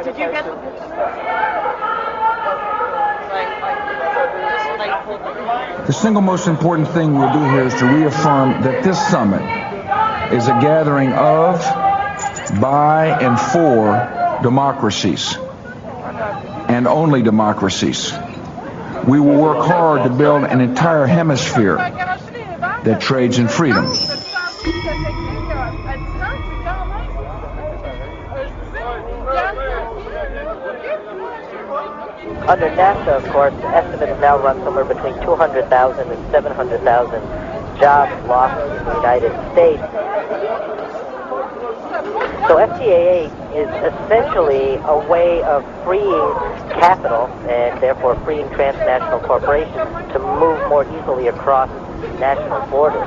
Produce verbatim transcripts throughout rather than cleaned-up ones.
Did you get the picture? The single most important thing we'll do here is to reaffirm that this summit is a gathering of, by, and for democracies, and only democracies. We will work hard to build an entire hemisphere that trades in freedom. Under NAFTA, of course, estimates now run somewhere between two hundred thousand and seven hundred thousand jobs lost in the United States. So F T A A is essentially a way of freeing capital and therefore freeing transnational corporations to move more easily across national borders.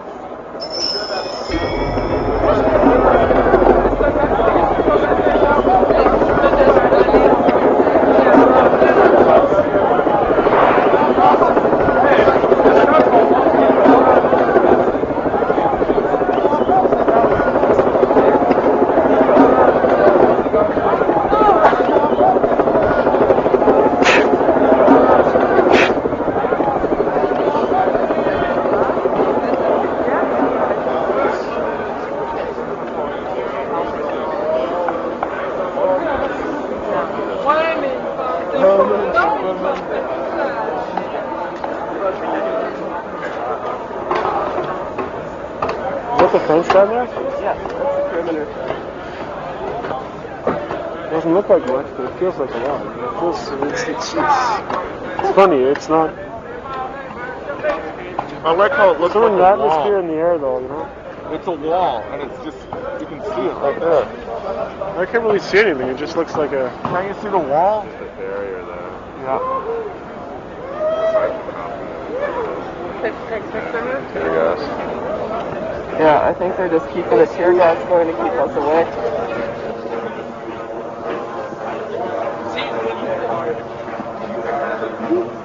Is that the fence down there? Yeah, that's the perimeter. It doesn't look like much, but it feels like a lot. It feels, it's, it's, it's, it's funny, it's not... I like how it looks There's like an a atmosphere wall. in the air though, you know? It's a wall, and it's just, you can see it right there. I can't really see anything, it just looks like a... Can you see the wall? Just a barrier there. Yeah. Tear gas. Yeah, I think they're just keeping the tear gas going to keep us away.